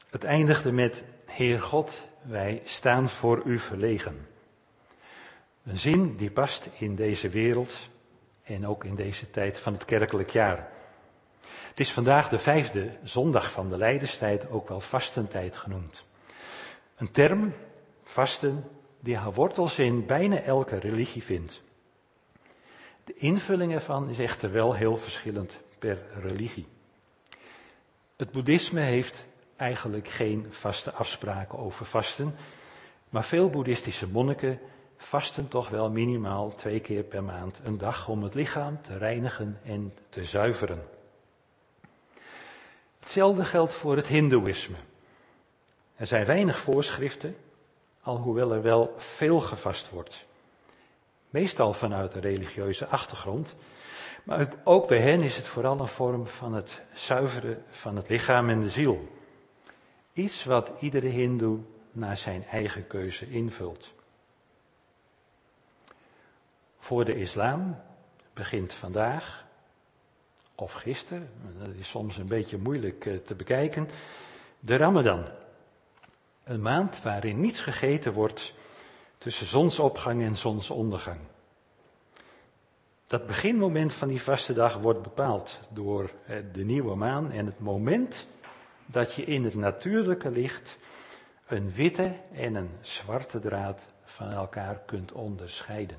Het eindigde met: Heer God, wij staan voor u verlegen. Een zin die past in deze wereld en ook in deze tijd van het kerkelijk jaar. Het is vandaag de 5e zondag van de lijdenstijd, ook wel vastentijd genoemd. Een term, vasten, die haar wortels in bijna elke religie vindt. De invulling ervan is echter wel heel verschillend per religie. Het boeddhisme heeft eigenlijk geen vaste afspraken over vasten, maar veel boeddhistische monniken vasten toch wel minimaal 2 keer per maand een dag om het lichaam te reinigen en te zuiveren. Hetzelfde geldt voor het hindoeïsme. Er zijn weinig voorschriften, alhoewel er wel veel gevast wordt. Meestal vanuit een religieuze achtergrond, maar ook bij hen is het vooral een vorm van het zuiveren van het lichaam en de ziel. Iets wat iedere hindoe naar zijn eigen keuze invult. Voor de islam begint vandaag, of gisteren, dat is soms een beetje moeilijk te bekijken, de Ramadan. Een maand waarin niets gegeten wordt tussen zonsopgang en zonsondergang. Dat beginmoment van die vastendag wordt bepaald door de nieuwe maan en het moment dat je in het natuurlijke licht een witte en een zwarte draad van elkaar kunt onderscheiden.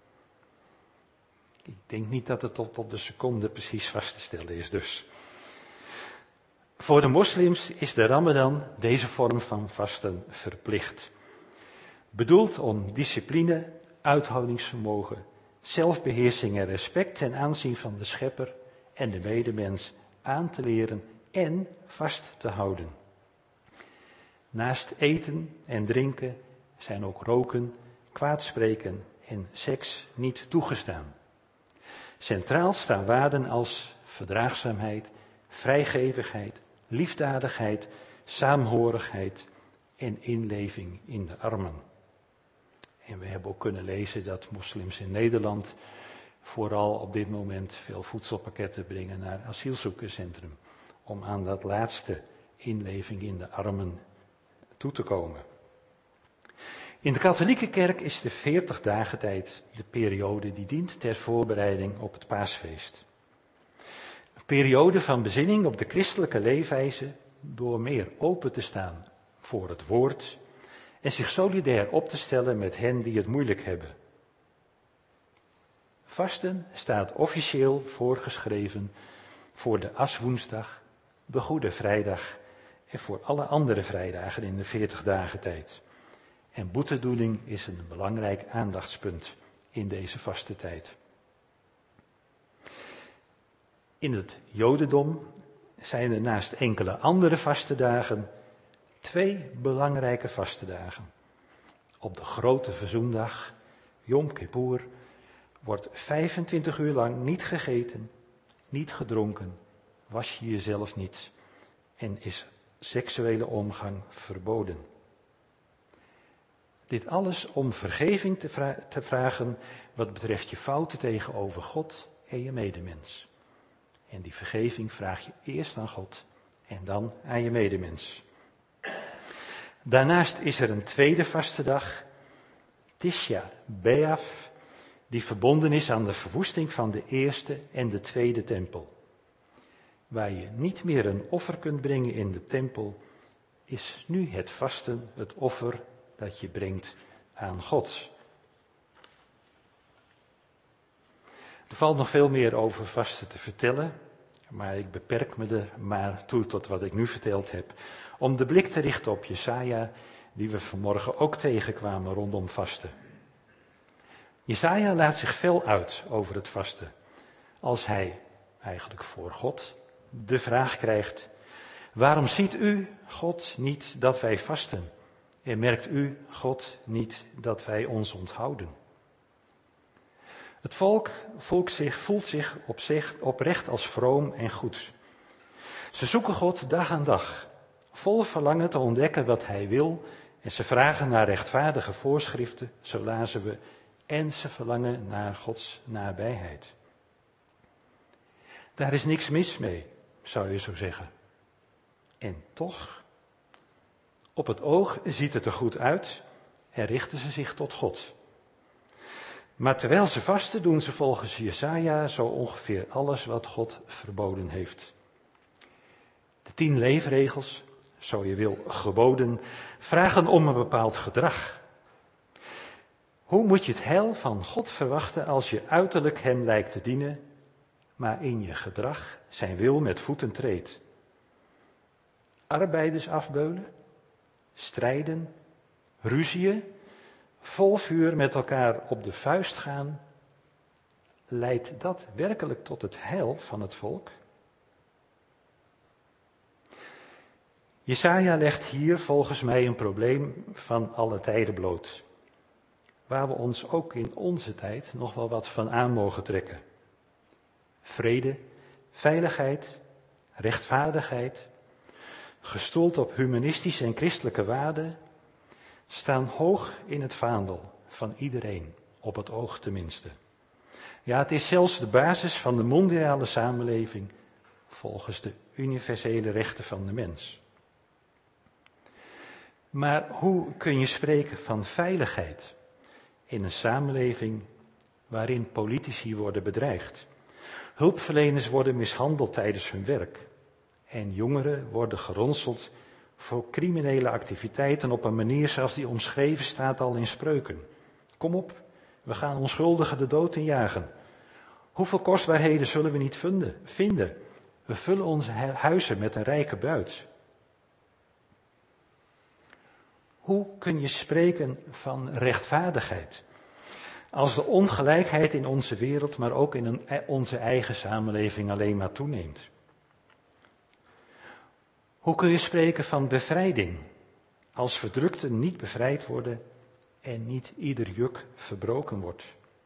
Ik denk niet dat het tot op de seconde precies vast te stellen is dus. Voor de moslims is de Ramadan, deze vorm van vasten, verplicht. Bedoeld om discipline, uithoudingsvermogen, zelfbeheersing en respect ten aanzien van de schepper en de medemens aan te leren en vast te houden. Naast eten en drinken zijn ook roken, kwaadspreken en seks niet toegestaan. Centraal staan waarden als verdraagzaamheid, vrijgevigheid, liefdadigheid, saamhorigheid en inleving in de armen. En we hebben ook kunnen lezen dat moslims in Nederland vooral op dit moment veel voedselpakketten brengen naar asielzoekerscentrum, om aan dat laatste inleving in de armen toe te komen. In de katholieke kerk is de 40 dagen tijd de periode die dient ter voorbereiding op het paasfeest. Een periode van bezinning op de christelijke leefwijze door meer open te staan voor het woord en zich solidair op te stellen met hen die het moeilijk hebben. Vasten staat officieel voorgeschreven voor de Aswoensdag, de Goede Vrijdag en voor alle andere vrijdagen in de 40 dagen tijd. En boetedoening is een belangrijk aandachtspunt in deze vaste tijd. In het Jodendom zijn er naast enkele andere vastedagen 2 belangrijke vastedagen. Op de grote verzoendag, Yom Kippur, wordt 25 uur lang niet gegeten, niet gedronken, was je jezelf niet en is seksuele omgang verboden. Dit alles om vergeving te vragen wat betreft je fouten tegenover God en je medemens. En die vergeving vraag je eerst aan God en dan aan je medemens. Daarnaast is er een tweede vastedag, Tisha B'Av, die verbonden is aan de verwoesting van de eerste en de tweede tempel. Waar je niet meer een offer kunt brengen in de tempel, is nu het vasten het offer dat je brengt aan God. Er valt nog veel meer over vasten te vertellen, maar ik beperk me er maar toe tot wat ik nu verteld heb. Om de blik te richten op Jesaja, die we vanmorgen ook tegenkwamen rondom vasten. Jesaja laat zich fel uit over het vasten, als hij eigenlijk voor God de vraag krijgt: waarom ziet u, God, niet dat wij vasten? En merkt u, God, niet dat wij ons onthouden? Het volk voelt zich oprecht als vroom en goed. Ze zoeken God dag aan dag, vol verlangen te ontdekken wat hij wil, en ze vragen naar rechtvaardige voorschriften, zo lazen we, en ze verlangen naar Gods nabijheid. Daar is niks mis mee, zou je zo zeggen. En toch, Op het oog ziet het er goed uit en richten ze zich tot God. Maar terwijl ze vasten, doen ze volgens Jesaja zo ongeveer alles wat God verboden heeft. De 10 leefregels, zo je wil geboden, vragen om een bepaald gedrag. Hoe moet je het heil van God verwachten als je uiterlijk hem lijkt te dienen, maar in je gedrag zijn wil met voeten treedt? Arbeiders afbeulen, strijden, ruzieën, vol vuur met elkaar op de vuist gaan. Leidt dat werkelijk tot het heil van het volk? Jesaja legt hier volgens mij een probleem van alle tijden bloot, waar we ons ook in onze tijd nog wel wat van aan mogen trekken. Vrede, veiligheid, rechtvaardigheid, gestoeld op humanistische en christelijke waarden, staan hoog in het vaandel van iedereen, op het oog tenminste. Ja, het is zelfs de basis van de mondiale samenleving volgens de universele rechten van de mens. Maar hoe kun je spreken van veiligheid in een samenleving waarin politici worden bedreigd, hulpverleners worden mishandeld tijdens hun werk en jongeren worden geronseld voor criminele activiteiten op een manier zoals die omschreven staat al in Spreuken? Kom op, we gaan onschuldigen de dood injagen. Hoeveel kostbaarheden zullen we niet vinden? We vullen onze huizen met een rijke buit. Hoe kun je spreken van rechtvaardigheid als de ongelijkheid in onze wereld, maar ook in onze eigen samenleving alleen maar toeneemt? Hoe kun je spreken van bevrijding als verdrukten niet bevrijd worden en niet ieder juk verbroken wordt?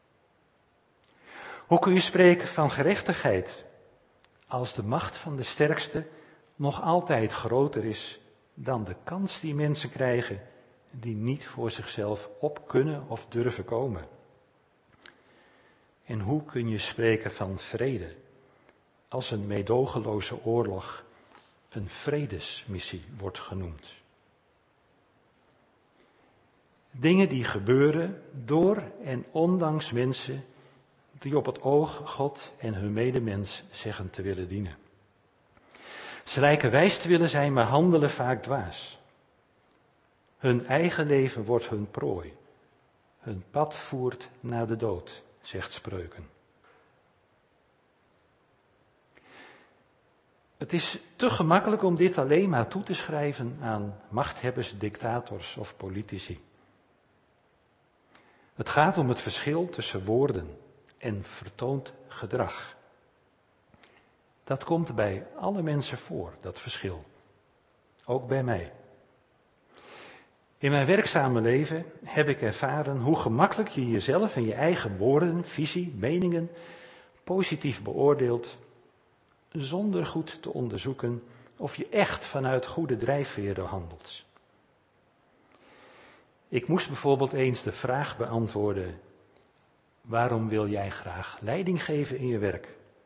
Hoe kun je spreken van gerechtigheid als de macht van de sterkste nog altijd groter is dan de kans die mensen krijgen die niet voor zichzelf op kunnen of durven komen? En hoe kun je spreken van vrede als een meedogenloze oorlog een vredesmissie wordt genoemd? Dingen die gebeuren door en ondanks mensen die op het oog God en hun medemens zeggen te willen dienen. Ze lijken wijs te willen zijn, maar handelen vaak dwaas. Hun eigen leven wordt hun prooi. Hun pad voert naar de dood, zegt Spreuken. Het is te gemakkelijk om dit alleen maar toe te schrijven aan machthebbers, dictators of politici. Het gaat om het verschil tussen woorden en vertoond gedrag. Dat komt bij alle mensen voor, dat verschil. Ook bij mij. In mijn werkzame leven heb ik ervaren hoe gemakkelijk je jezelf en je eigen woorden, visie, meningen positief beoordeelt, zonder goed te onderzoeken of je echt vanuit goede drijfveren handelt. Ik moest bijvoorbeeld eens de vraag beantwoorden: waarom wil jij graag leiding geven in je werk?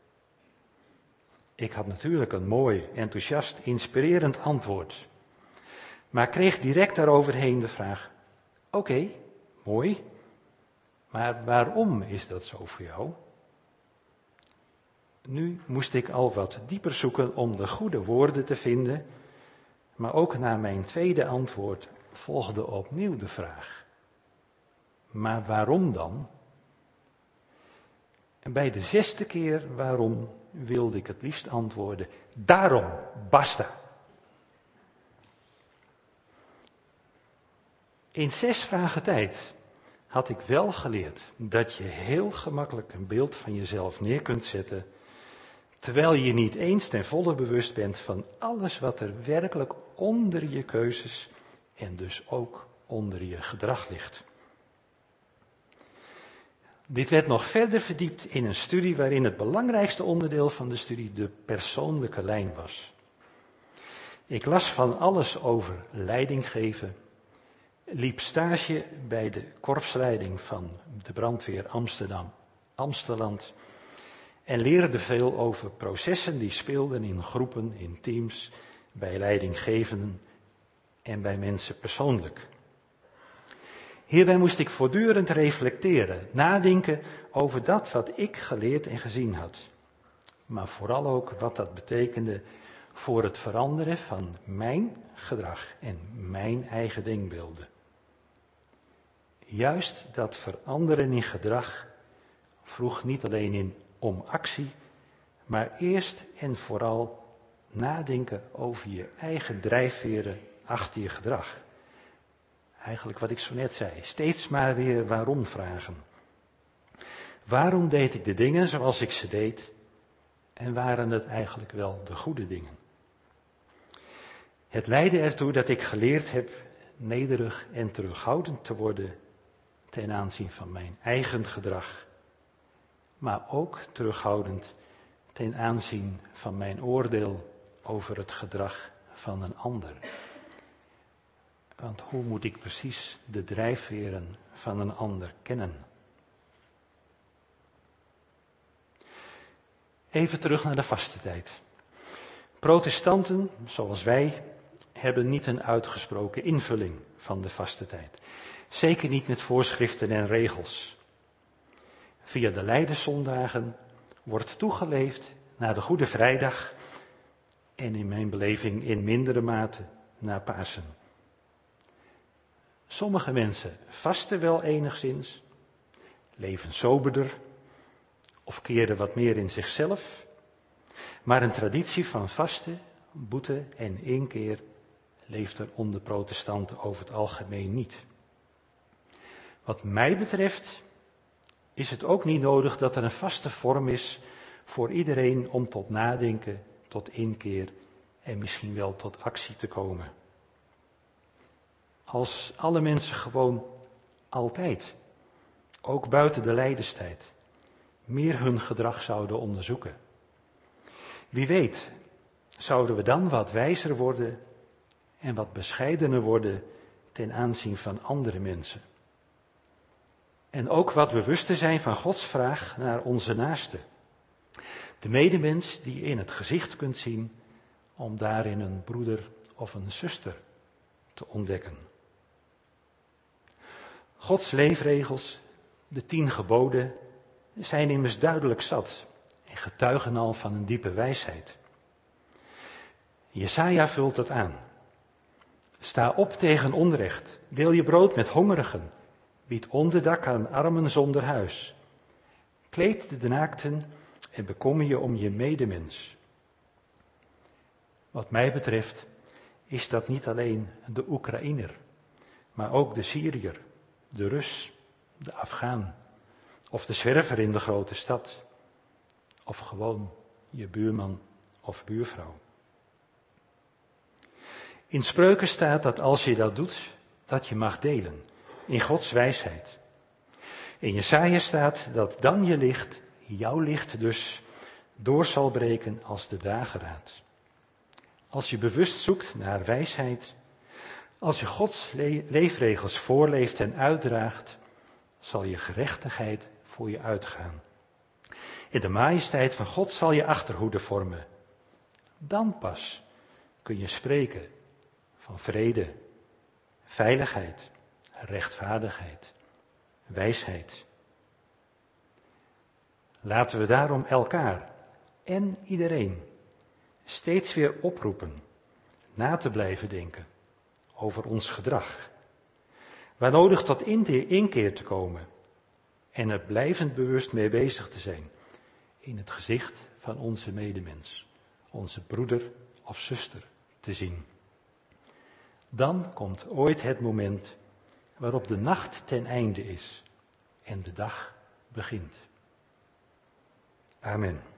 Ik had natuurlijk een mooi, enthousiast, inspirerend antwoord, maar kreeg direct daaroverheen de vraag: oké, mooi, maar waarom is dat zo voor jou? Nu moest ik al wat dieper zoeken om de goede woorden te vinden, maar ook na mijn tweede antwoord volgde opnieuw de vraag: maar waarom dan? En bij de 6e keer waarom wilde ik het liefst antwoorden: daarom, basta. In 6 vragen tijd had ik wel geleerd dat je heel gemakkelijk een beeld van jezelf neer kunt zetten, terwijl je niet eens ten volle bewust bent van alles wat er werkelijk onder je keuzes en dus ook onder je gedrag ligt. Dit werd nog verder verdiept in een studie waarin het belangrijkste onderdeel van de studie de persoonlijke lijn was. Ik las van alles over leiding geven, liep stage bij de korpsleiding van de brandweer Amsteland en leerde veel over processen die speelden in groepen, in teams, bij leidinggevenden, en bij mensen persoonlijk. Hierbij moest ik voortdurend reflecteren, nadenken over dat wat ik geleerd en gezien had. Maar vooral ook wat dat betekende voor het veranderen van mijn gedrag en mijn eigen denkbeelden. Juist dat veranderen in gedrag vroeg niet alleen om actie, maar eerst en vooral nadenken over je eigen drijfveren achter je gedrag. Eigenlijk wat ik zo net zei, steeds maar weer waarom vragen. Waarom deed ik de dingen zoals ik ze deed en waren het eigenlijk wel de goede dingen? Het leidde ertoe dat ik geleerd heb nederig en terughoudend te worden ten aanzien van mijn eigen gedrag, maar ook terughoudend ten aanzien van mijn oordeel over het gedrag van een ander. Want hoe moet ik precies de drijfveren van een ander kennen? Even terug naar de vastentijd. Protestanten, zoals wij, hebben niet een uitgesproken invulling van de vastentijd. Zeker niet met voorschriften en regels. Via de Lijdenszondagen wordt toegeleefd naar de Goede Vrijdag en in mijn beleving in mindere mate naar Pasen. Sommige mensen vasten wel enigszins, leven soberder of keren wat meer in zichzelf, maar een traditie van vasten, boete en inkeer leeft er onder protestanten over het algemeen niet. Wat mij betreft is het ook niet nodig dat er een vaste vorm is voor iedereen om tot nadenken, tot inkeer en misschien wel tot actie te komen. Als alle mensen gewoon altijd, ook buiten de lijdenstijd, meer hun gedrag zouden onderzoeken. Wie weet, zouden we dan wat wijzer worden en wat bescheidener worden ten aanzien van andere mensen. En ook wat bewuster zijn van Gods vraag naar onze naaste. De medemens die je in het gezicht kunt zien, om daarin een broeder of een zuster te ontdekken. Gods leefregels, de 10 geboden, zijn immers duidelijk zat en getuigen al van een diepe wijsheid. Jesaja vult het aan. Sta op tegen onrecht, deel je brood met hongerigen, bied onderdak aan armen zonder huis. Kleed de naakten en bekommer je om je medemens. Wat mij betreft is dat niet alleen de Oekraïner, maar ook de Syriër, de Rus, de Afghaan of de zwerver in de grote stad. Of gewoon je buurman of buurvrouw. In Spreuken staat dat als je dat doet, dat je mag delen in Gods wijsheid. In Jesaja staat dat dan je licht, jouw licht dus, door zal breken als de dageraad. Als je bewust zoekt naar wijsheid, als je Gods leefregels voorleeft en uitdraagt, zal je gerechtigheid voor je uitgaan. In de majesteit van God zal je achterhoede vormen. Dan pas kun je spreken van vrede, veiligheid, rechtvaardigheid, wijsheid. Laten we daarom elkaar en iedereen steeds weer oproepen na te blijven denken over ons gedrag. Waar nodig tot inkeer te komen en er blijvend bewust mee bezig te zijn in het gezicht van onze medemens, onze broeder of zuster te zien. Dan komt ooit het moment waarop de nacht ten einde is en de dag begint. Amen.